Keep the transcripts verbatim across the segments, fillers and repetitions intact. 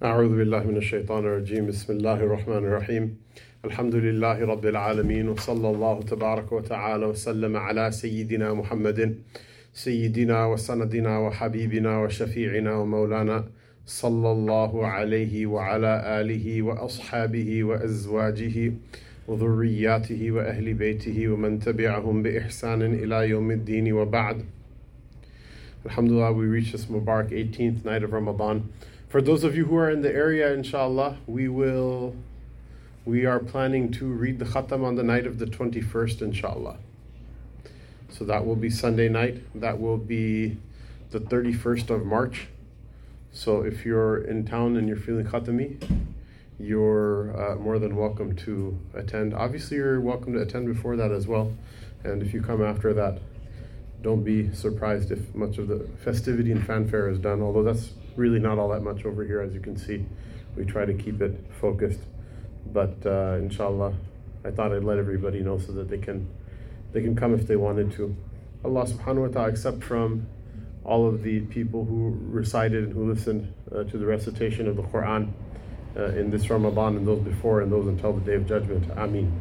أعوذ بالله من الشيطان الرجيم بسم الله الرحمن الرحيم الحمد لله رب العالمين وصلى الله تبارك وتعالى وسلم على سيدنا محمد سيدنا وسندنا وحبيبنا وشفيعنا ومولانا صلى الله عليه وعلى آله وأصحابه وأزواجه وذرياته وأهل بيته ومن تبعهم بإحسان إلى يوم الدين وبعد. Alhamdulillah, we reached this Mubarak eighteenth night of Ramadan. For those of you who are in the area, inshallah, we will, we are planning to read the Khatam on the night of the twenty-first, inshallah. So that will be Sunday night. That will be the thirty-first of March. So if you're in town and you're feeling Khatami, you're uh, more than welcome to attend. Obviously, you're welcome to attend before that as well. And if you come after that, don't be surprised if much of the festivity and fanfare is done, although that's really not all that much over here, as you can see. We try to keep it focused. But uh, inshallah, I thought I'd let everybody know so that they can they can come if they wanted to. Allah subhanahu wa ta'ala accept from all of the people who recited and who listened uh, to the recitation of the Quran uh, in this Ramadan and those before and those until the Day of Judgment. Ameen.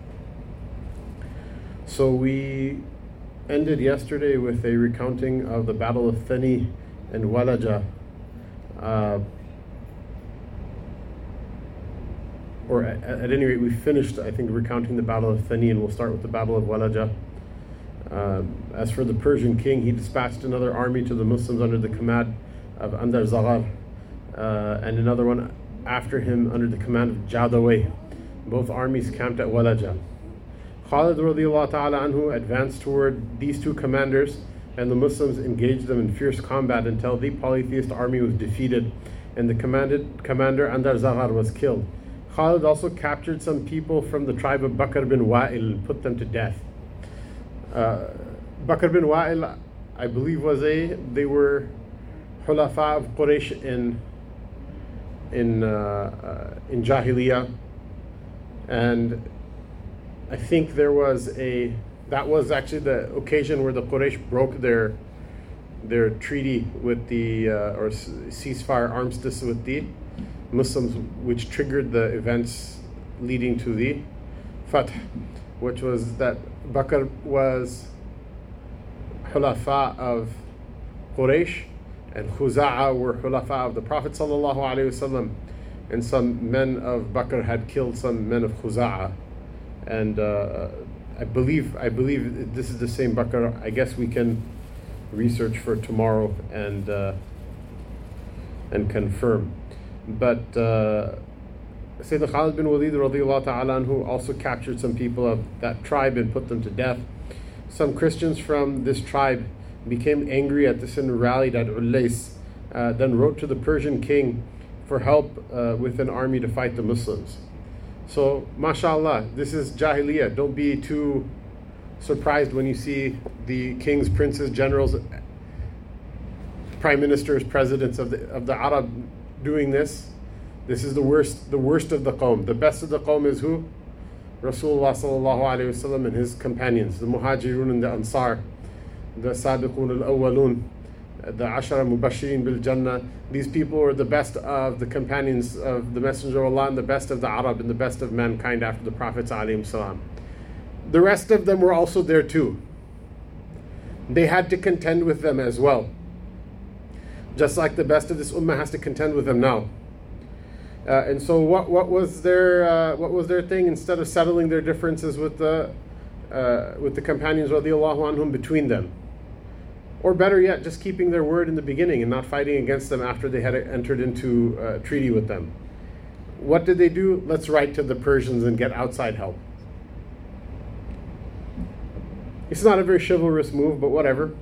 So we ended yesterday with a recounting of the Battle of Thani and Walaja, uh, or at, at any rate, we finished, I think, recounting the Battle of Thani, and we'll start with the Battle of Walaja. Uh, as for the Persian king, he dispatched another army to the Muslims under the command of Andar Zaghar, uh, and another one after him under the command of Jadaway. Both armies camped at Walaja. Khalid radiallahu ta'ala anhu advanced toward these two commanders, and the Muslims engaged them in fierce combat until the polytheist army was defeated and the commanded, commander Andar Zaghar was killed. Khalid also captured some people from the tribe of Bakr bin Wa'il and put them to death. Uh, Bakr bin Wa'il, I believe, was a, they were Hulafa of Quraysh in, in, uh, uh, in Jahiliyyah, and I think there was a, that was actually the occasion where the Quraysh broke their their treaty with the, uh, or ceasefire armistice with the Muslims, which triggered the events leading to the Fath, which was that Bakr was Hulafa of Quraysh and Khuza'a were Hulafa of the Prophet sallallahu alaihi wasallam, and some men of Bakr had killed some men of Khuza'a. And uh, I believe I believe this is the same Bakr. I guess we can research for tomorrow and uh, and confirm. But uh, Sayyidina Khalid bin Walid radiallahu ta'ala anhu also captured some people of that tribe and put them to death. Some Christians from this tribe became angry at this and rallied at Ulais, uh, then wrote to the Persian king for help uh, with an army to fight the Muslims. So, mashallah, this is Jahiliyyah. Don't be too surprised when you see the kings, princes, generals, prime ministers, presidents of the of the Arab doing this. This is the worst, the worst of the qawm. The best of the qawm is who? Rasulullah sallallahu alaihi wasallam and his companions, the Muhajirun and the Ansar, the Sabiqun al-Awwalun, the Ashara Mubashirin bil Jannah. These people were the best of the companions of the Messenger of Allah and the best of the Arab and the best of mankind after the Prophets alayhim salam. The rest of them were also there too. They had to contend with them as well. Just like the best of this ummah has to contend with them now. Uh, and so what, what was their uh, what was their thing? Instead of settling their differences with the uh, with the companions radiallahu anhum between them, or better yet, just keeping their word in the beginning and not fighting against them after they had entered into a treaty with them. What did they do? Let's write to the Persians and get outside help. It's not a very chivalrous move, but whatever.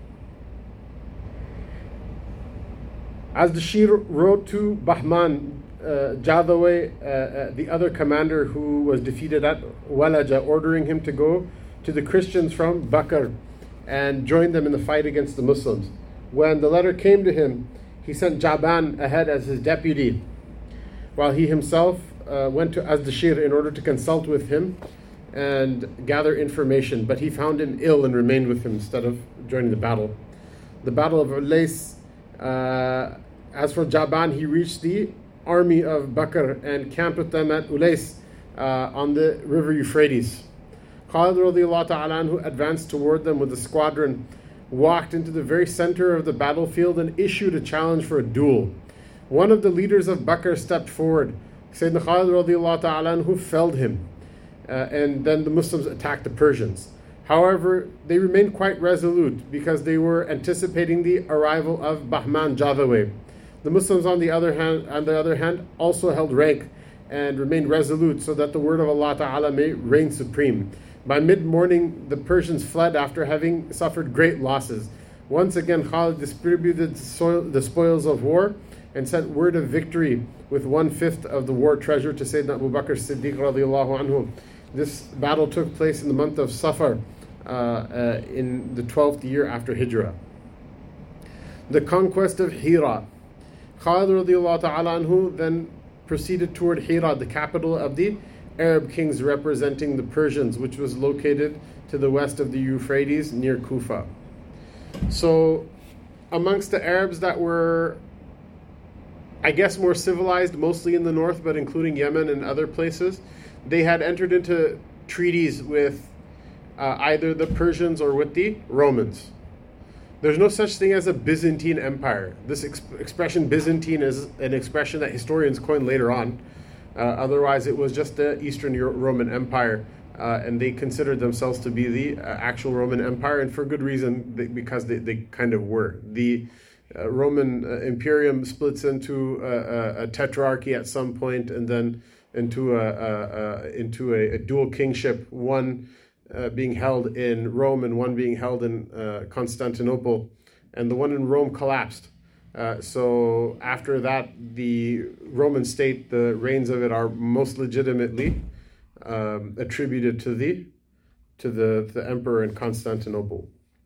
Azdashir wrote to Bahman uh, Jadaway, uh, uh, the other commander who was defeated at Walaja, ordering him to go to the Christians from Bakr and join them in the fight against the Muslims. When the letter came to him, he sent Jaban ahead as his deputy, while he himself uh, went to Azdashir in order to consult with him and gather information, but he found him ill and remained with him instead of joining the battle. The Battle of Ulais, uh, as for Jaban, he reached the army of Bakr and camped with them at Ulais uh, on the river Euphrates. Khalid radiallahu ta'ala anhu advanced toward them with a squadron, walked into the very center of the battlefield and issued a challenge for a duel. One of the leaders of Bakr stepped forward. Sayyidina Khalid radiallahu ta'ala anhu felled him. Uh, and then the Muslims attacked the Persians. However, they remained quite resolute because they were anticipating the arrival of Bahman Jadhawi. The Muslims, on the other hand, on the other hand, also held rank and remained resolute so that the word of Allah Ta'ala may reign supreme. By mid-morning, the Persians fled after having suffered great losses. Once again, Khalid distributed the spoils of war and sent word of victory with one-fifth of the war treasure to Sayyidina Abu Bakr Siddiq radiallahu anhu. This battle took place in the month of Safar uh, uh, in the twelfth year after Hijrah. The conquest of Hira. Khalid radiallahu ta'ala anhu then proceeded toward Hira, the capital of the Arab kings representing the Persians, which was located to the west of the Euphrates near Kufa. So amongst the Arabs that were, I guess, more civilized, mostly in the north, but including Yemen and other places, they had entered into treaties with uh, either the Persians or with the Romans. There's no such thing as a Byzantine Empire. This exp- expression Byzantine is an expression that historians coined later on. Uh, otherwise, it was just the Eastern Euro- Roman Empire, uh, and they considered themselves to be the uh, actual Roman Empire, and for good reason, they, because they, they kind of were. The uh, Roman uh, Imperium splits into a, a, a tetrarchy at some point, and then into a, a, a into a, a dual kingship, one uh, being held in Rome and one being held in uh, Constantinople, and the one in Rome collapsed. Uh, so after that, the Roman state, the reigns of it are most legitimately um, attributed to the to the, the emperor in Constantinople.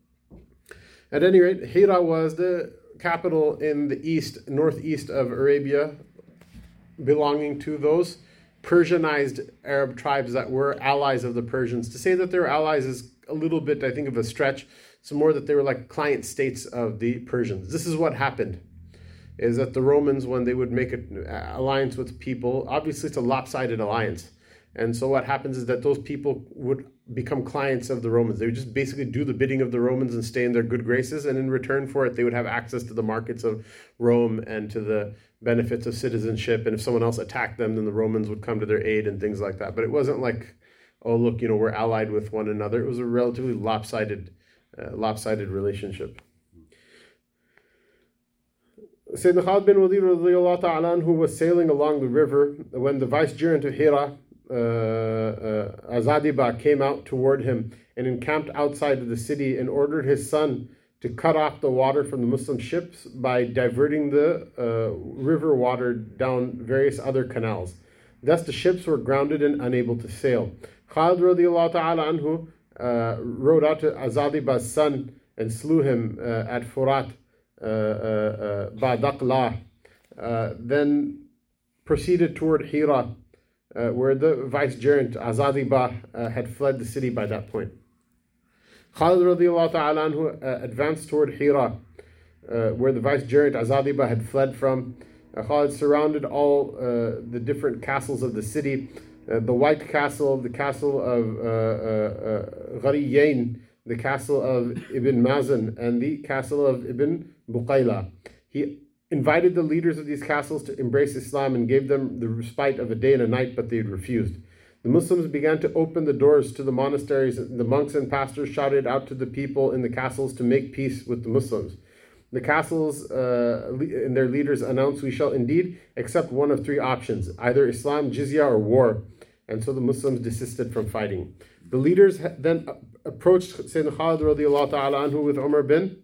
At any rate, Hira was the capital in the east, northeast of Arabia, belonging to those Persianized Arab tribes that were allies of the Persians. To say that they were allies is a little bit, I think, of a stretch. It's more that they were like client states of the Persians. This is what happened, is that the Romans, when they would make an alliance with people, obviously it's a lopsided alliance. And so what happens is that those people would become clients of the Romans. They would just basically do the bidding of the Romans and stay in their good graces. And in return for it, they would have access to the markets of Rome and to the benefits of citizenship. And if someone else attacked them, then the Romans would come to their aid and things like that. But it wasn't like, oh, look, you know, we're allied with one another. It was a relatively lopsided Uh, lopsided relationship. Sayyidina Khalid bin Walid radiallahu ta'ala anhu was sailing along the river when the vicegerent of Hira, uh, uh, Azadiba, came out toward him and encamped outside of the city and ordered his son to cut off the water from the Muslim ships by diverting the uh, river water down various other canals. Thus the ships were grounded and unable to sail. Khalid radiallahu ta'ala anhu Uh, rode out to Azadiba's son and slew him uh, at Furat, uh, uh, Badaqla, uh, then proceeded toward Hira, uh, where the vicegerent Azadiba uh, had fled the city by that point. Khalid radiallahu ta'ala anhu uh, advanced toward Hira, uh, where the vicegerent Azadiba had fled from. Uh, Khalid surrounded all uh, the different castles of the city. Uh, the White Castle, the castle of uh, uh, uh, Ghariyain, the castle of Ibn Mazan, and the castle of Ibn Buqayla. He invited the leaders of these castles to embrace Islam and gave them the respite of a day and a night, but they had refused. The Muslims began to open the doors to the monasteries. The monks and pastors shouted out to the people in the castles to make peace with the Muslims. The castles uh, and their leaders announced, "We shall indeed accept one of three options, either Islam, jizya, or war." And so the Muslims desisted from fighting. The leaders then approached Sayyidina Khalid radiallahu ta'ala anhu with Umar bin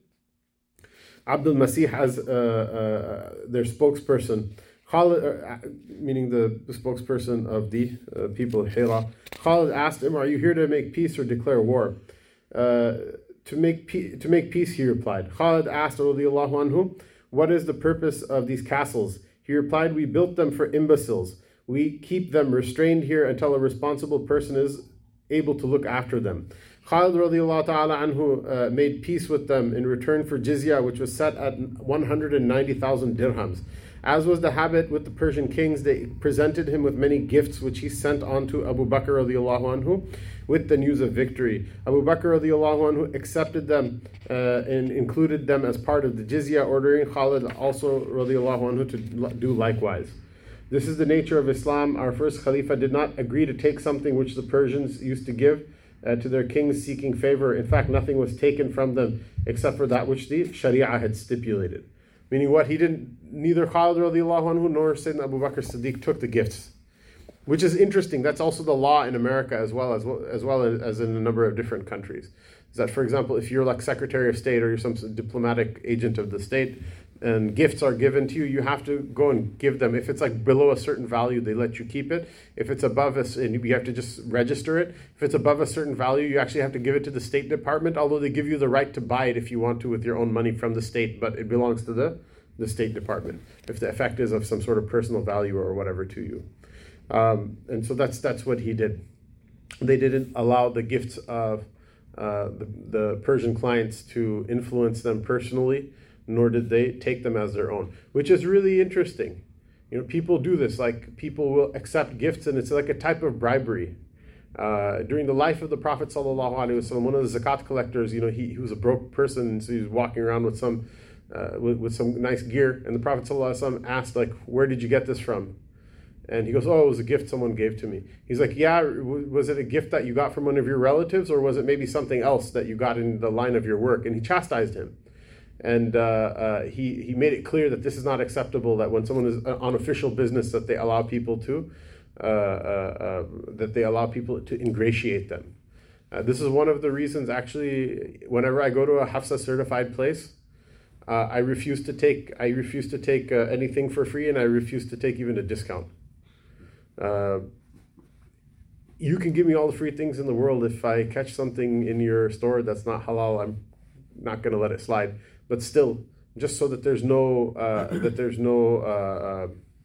Abdul Masih as uh, uh, their spokesperson. Khalid, uh, meaning the, the spokesperson of the uh, people of Hira. Khalid asked him, "Are you here to make peace or declare war?" Uh, to make pe- to make peace, he replied. Khalid asked radiallahu anhu, "What is the purpose of these castles?" He replied, "We built them for imbeciles. We keep them restrained here until a responsible person is able to look after them." Khalid radiallahu ta'ala anhu uh, made peace with them in return for jizya, which was set at one hundred ninety thousand dirhams. As was the habit with the Persian kings, they presented him with many gifts, which he sent on to Abu Bakr radiallahu anhu with the news of victory. Abu Bakr radiallahu anhu accepted them uh, and included them as part of the jizya, ordering Khalid also radiallahu anhu to do likewise. This is the nature of Islam. Our first Khalifa did not agree to take something which the Persians used to give uh, to their kings seeking favor. In fact, nothing was taken from them except for that which the Sharia had stipulated. Meaning what? He didn't, neither Khalid radiallahu anhu nor Sayyidina Abu Bakr Siddiq took the gifts. Which is interesting. That's also the law in America as well as well, as well as in a number of different countries. Is that, for example, if you're like Secretary of State or you're some diplomatic agent of the state, and gifts are given to you, you have to go and give them. If it's like below a certain value, they let you keep it. If it's above us, and you have to just register it. If it's above a certain value, you actually have to give it to the State Department, although they give you the right to buy it if you want to with your own money from the state, but it belongs to the, the State Department, if the effect is of some sort of personal value or whatever to you. Um, and so that's that's what he did. They didn't allow the gifts of uh, the, the Persian clients to influence them personally, nor did they take them as their own, which is really interesting. You know, people do this, like people will accept gifts, and it's like a type of bribery. Uh, during the life of the Prophet sallallahu alaihi wasallam, one of the zakat collectors, you know, he, he was a broke person, so he was walking around with some uh, with, with some nice gear, and the Prophet sallallahu alaihi wasallam asked, like, where did you get this from? And he goes, oh, it was a gift someone gave to me. He's like, yeah, was it a gift that you got from one of your relatives, or was it maybe something else that you got in the line of your work? And he chastised him. And uh, uh, he, he made it clear that this is not acceptable, that when someone is on official business, that they allow people to, uh, uh, uh, that they allow people to ingratiate them. Uh, this is one of the reasons, actually, whenever I go to a Hafsa certified place, uh, I refuse to take, I refuse to take uh, anything for free, and I refuse to take even a discount. Uh, you can give me all the free things in the world. If I catch something in your store that's not halal, I'm not going to let it slide. But still, just so that there's no uh, that there's no uh, uh,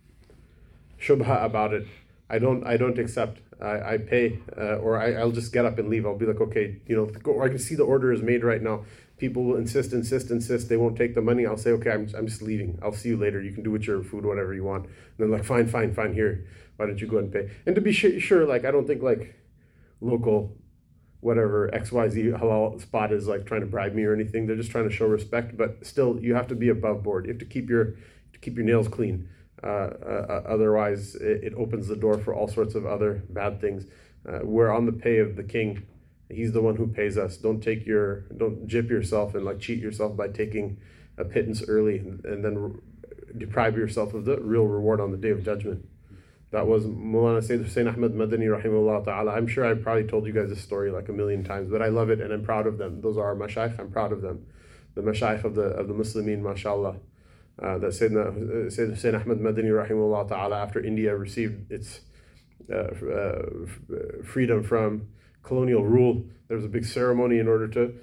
shubha about it, I don't I don't accept. I, I pay, uh, or I, I'll just get up and leave. I'll be like, okay, you know, go, I can see the order is made right now. People will insist, insist, insist. They won't take the money. I'll say, okay, I'm I'm just leaving. I'll see you later. You can do with your food whatever you want. And they're like, fine, fine, fine. Here, why don't you go and pay? And to be sure, sure, like I don't think like local, whatever X Y Z halal spot is like trying to bribe me or anything. They're just trying to show respect. But still, you have to be above board. You have to keep your to keep your nails clean. Uh, uh, otherwise, it, it opens the door for all sorts of other bad things. Uh, we're on the pay of the king. He's the one who pays us. Don't take your, don't jip yourself and like cheat yourself by taking a pittance early and, and then re- deprive yourself of the real reward on the Day of Judgment. That was Mawlana Sayyid Hussain Ahmad Madani rahimahullah ta'ala. I'm sure I probably told you guys this story like a million times, but I love it and I'm proud of them. Those are our mashayikh. I'm proud of them. The mashayikh of the of the Muslimin, mashallah. Uh, that Sayyidina, Sayyid Hussain Ahmad Madani rahimahullah ta'ala, after India received its uh, uh, freedom from colonial rule, there was a big ceremony in order to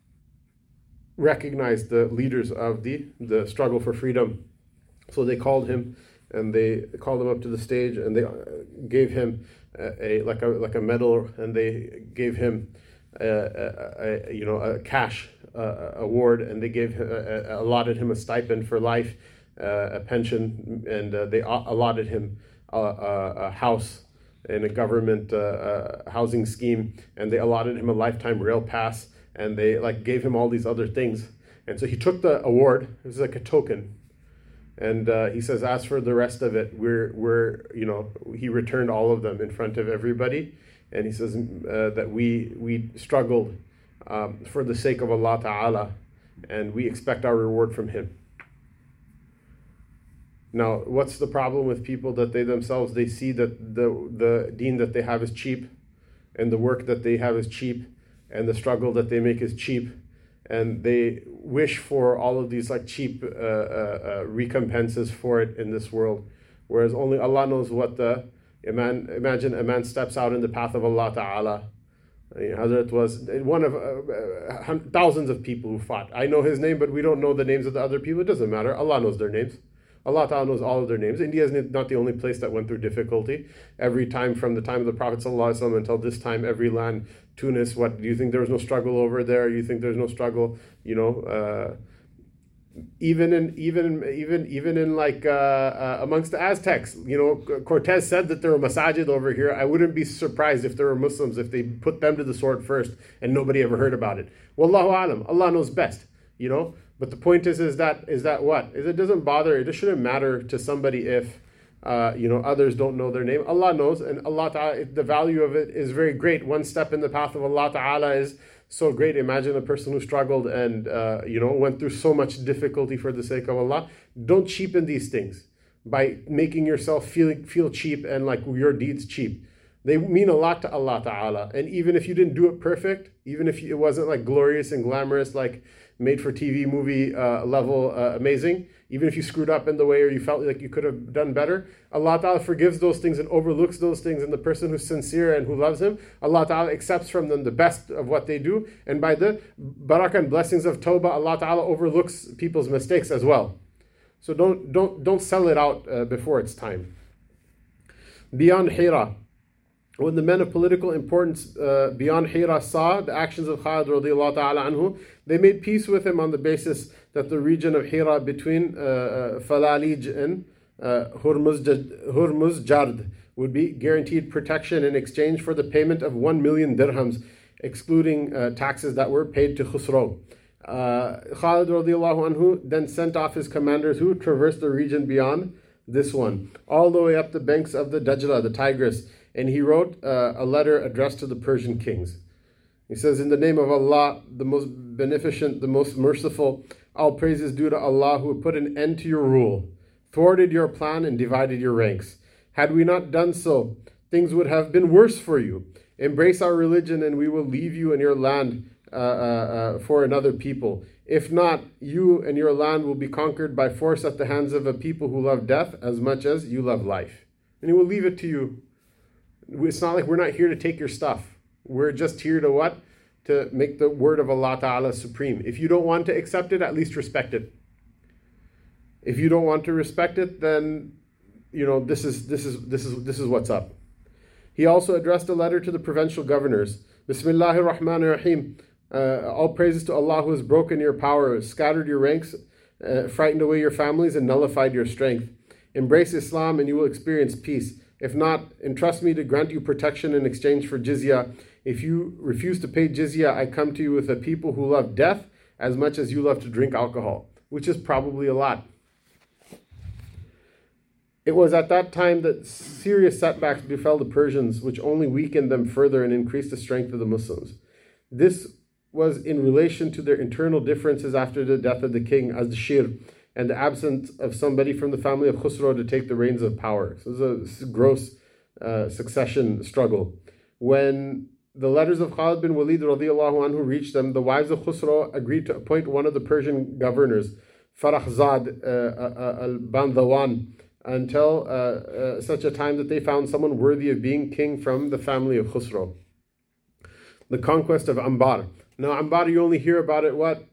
recognize the leaders of the, the struggle for freedom. So they called him and they called him up to the stage and they gave him a, a like a like a medal, and they gave him a, a, a you know a cash uh, award, and they gave uh, allotted him a stipend for life, uh, a pension, and uh, they allotted him a, a, a house in a government uh, uh, housing scheme, and they allotted him a lifetime rail pass, and they like gave him all these other things. And so he took the award. It was like a token, and uh, he says, as for the rest of it, we're we're you know he returned all of them in front of everybody, and he says uh, that we we struggled um, for the sake of Allah Ta'ala, and we expect our reward from Him. Now, what's the problem with people that they themselves, they see that the the deen that they have is cheap, and the work that they have is cheap, and the struggle that they make is cheap, and they wish for all of these like cheap uh, uh, uh, recompenses for it in this world, whereas only Allah knows what the, a man, imagine a man steps out in the path of Allah Ta'ala. Hazrat was one of uh, uh, thousands of people who fought. I know his name, but we don't know the names of the other people. It doesn't matter. Allah knows their names. Allah Ta'ala knows all of their names. India is not the only place that went through difficulty. Every time from the time of the Prophet ﷺ until this time, every land, Tunis, what, do you think there was no struggle over there? You think there's no struggle, you know, uh, Even in even even even in like uh, uh, amongst the Aztecs, you know, Cortez said that there were masajid over here. I wouldn't be surprised if there were Muslims if they put them to the sword first and nobody ever heard about it. Wallahu alam, Allah knows best, you know. But the point is, is that is that what is it doesn't bother. It just shouldn't matter to somebody if uh, you know others don't know their name. Allah knows, and Allah Ta'ala, the value of it is very great. One step in the path of Allah Ta'ala is so great. Imagine a person who struggled and uh, you know went through so much difficulty for the sake of Allah. Don't cheapen these things by making yourself feel feel cheap and like your deeds cheap. They mean a lot to Allah Ta'ala. And even if you didn't do it perfect, even if it wasn't like glorious and glamorous, like made for T V movie uh, level uh, amazing, even if you screwed up in the way or you felt like you could have done better, Allah Ta'ala forgives those things and overlooks those things. And the person who's sincere and who loves Him, Allah Ta'ala accepts from them the best of what they do. And by the barakah and blessings of Tawbah, Allah Ta'ala overlooks people's mistakes as well. So don't don't don't sell it out uh, before it's time. Beyond Hira, when the men of political importance uh, beyond Hira saw the actions of Khalid radiallahu ta'ala anhu, they made peace with him on the basis that the region of Hira between uh, uh, Falalij and uh, Hurmuzjard would be guaranteed protection in exchange for the payment of one million dirhams, excluding uh, taxes that were paid to Khusro. Uh, Khalid radiallahu anhu then sent off his commanders who traversed the region beyond this one, all the way up the banks of the Dajla, the Tigris, and he wrote uh, a letter addressed to the Persian kings. He says, in the name of Allah, the most beneficent, the most merciful, all praise is due to Allah who put an end to your rule, thwarted your plan and divided your ranks. Had we not done so, things would have been worse for you. Embrace our religion and we will leave you and your land uh, uh, uh, for another people. If not, you and your land will be conquered by force at the hands of a people who love death as much as you love life. And He will leave it to you. It's not like we're not here to take your stuff. We're just here to what? To make the word of Allah Ta'ala supreme. If you don't want to accept it, at least respect it. If you don't want to respect it, then you know this is this is this is this is what's up. He also addressed a letter to the provincial governors. Bismillahir Rahmanir Rahim. Uh, all praises to Allah who has broken your power, scattered your ranks, uh, frightened away your families, and nullified your strength. Embrace Islam and you will experience peace. If not, entrust me to grant you protection in exchange for jizya. If you refuse to pay jizya, I come to you with a people who love death as much as you love to drink alcohol, which is probably a lot. It was at that time that serious setbacks befell the Persians, which only weakened them further and increased the strength of the Muslims. This was in relation to their internal differences after the death of the king Azdashir, and the absence of somebody from the family of Khusro to take the reins of power. So it was a gross uh, succession struggle. When the letters of Khalid bin Walid radiallahu anhu reached them, the wives of Khusro agreed to appoint one of the Persian governors, Farahzad uh, al-Bandhawan, until uh, uh, such a time that they found someone worthy of being king from the family of Khusro. The conquest of Anbar. Now Anbar, you only hear about it, what?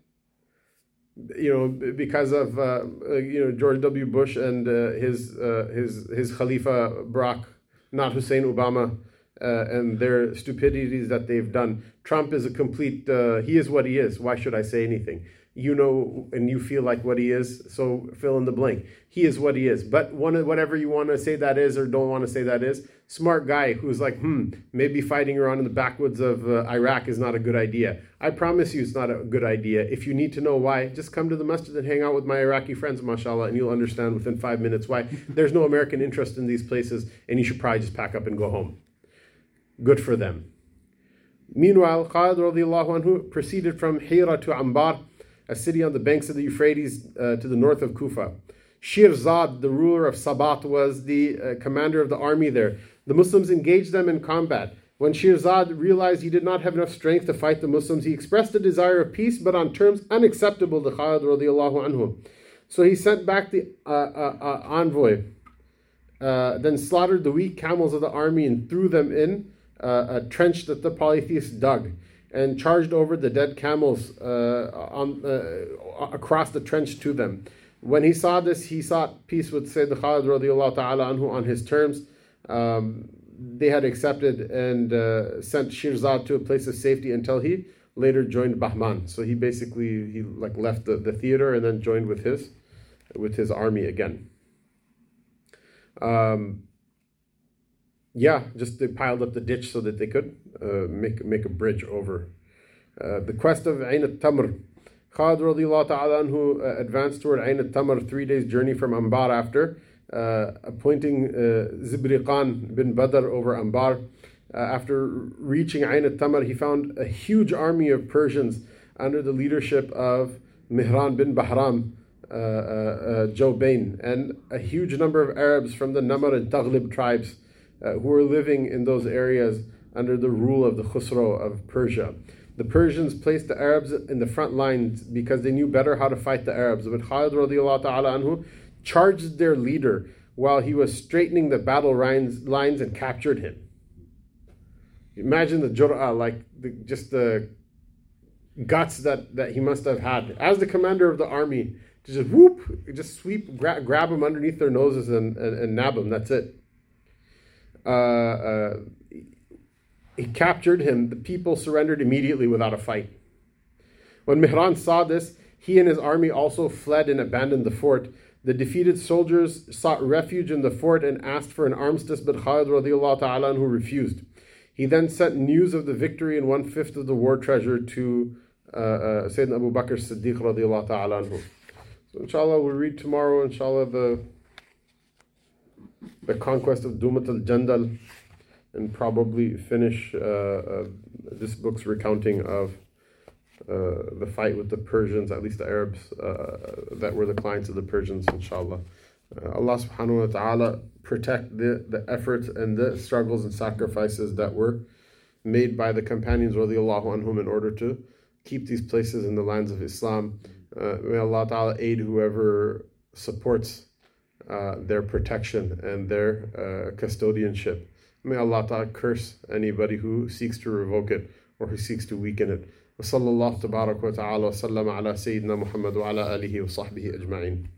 You know, because of uh, you know George W. Bush and uh, his uh, his his Khalifa Barack, not Hussein Obama, uh, and their stupidities that they've done. Trump is a complete. Uh, he is what he is. Why should I say anything? You know, and you feel like what he is. So fill in the blank. He is what he is. But one, whatever you want to say that is, or don't want to say that is, smart guy who's like, hmm, maybe fighting around in the backwoods of uh, Iraq is not a good idea. I promise you, it's not a good idea. If you need to know why, just come to the masjid and hang out with my Iraqi friends, mashallah, and you'll understand within five minutes why there's no American interest in these places, and you should probably just pack up and go home. Good for them. Meanwhile, Khalid radiallahu anhu proceeded from Hira to Anbar, a city on the banks of the Euphrates uh, to the north of Kufa. Shirzad, the ruler of Sabat, was the uh, commander of the army there. The Muslims engaged them in combat. When Shirzad realized he did not have enough strength to fight the Muslims, he expressed a desire of peace, but on terms unacceptable to Khalid radiallahu anhu. So he sent back the uh, uh, uh, envoy, uh, then slaughtered the weak camels of the army and threw them in uh, a trench that the polytheists dug, and charged over the dead camels uh, on, uh, across the trench to them. When he saw this, he sought peace with Sayyid Khalid radiallahu ta'ala anhu on his terms. Um, they had accepted and uh, sent Shirzad to a place of safety until he later joined Bahman. So he basically he like left the, the theater and then joined with his with his army again. Um, yeah, just they piled up the ditch so that they could uh, make make a bridge over. Uh, the quest of Ain al-Tamr. Khalid radiallahu ta'ala anhu uh, advanced toward Ain al-Tamr, three days journey from Anbar, after uh, appointing uh, Zibriqan bin Badr over Anbar. Uh, after reaching Ain al-Tamr, he found a huge army of Persians under the leadership of Mihran bin Bahram, uh, uh, uh, Jawbain, and a huge number of Arabs from the Namr and Taghlib tribes uh, who were living in those areas under the rule of the Khusro of Persia. The Persians placed the Arabs in the front lines because they knew better how to fight the Arabs. But Khalid radiallahu ta'ala anhu charged their leader while he was straightening the battle lines, lines and captured him. Imagine the jur'ah, like the, just the guts that, that he must have had as the commander of the army, to just whoop, just sweep, gra- grab him underneath their noses and, and, and nab him. That's it. Uh, uh, he captured him. The people surrendered immediately without a fight. When Mihran saw this, he and his army also fled and abandoned the fort. The defeated soldiers sought refuge in the fort and asked for an armistice, but Khalid radiallahu ta'ala anhu refused. He then sent news of the victory and one-fifth of the war treasure to uh, uh, Sayyidina Abu Bakr Siddiq radiallahu ta'ala anhu. So inshallah we'll read tomorrow, inshallah, the, the conquest of Dumat al-Jandal, and probably finish uh, uh, this book's recounting of uh, the fight with the Persians, at least the Arabs uh, that were the clients of the Persians, inshallah. Uh, Allah subhanahu wa ta'ala protect the, the efforts and the struggles and sacrifices that were made by the companions radiallahu anhum in order to keep these places in the lands of Islam. Uh, may Allah ta'ala aid whoever supports uh, their protection and their uh, custodianship. May Allah ta'ala curse anybody who seeks to revoke it or who seeks to weaken it. Wa sallallahu tabarak wa ta'ala wa sallam ala Sayyidina Muhammad wa ala alihi wa sahbihi ajma'in.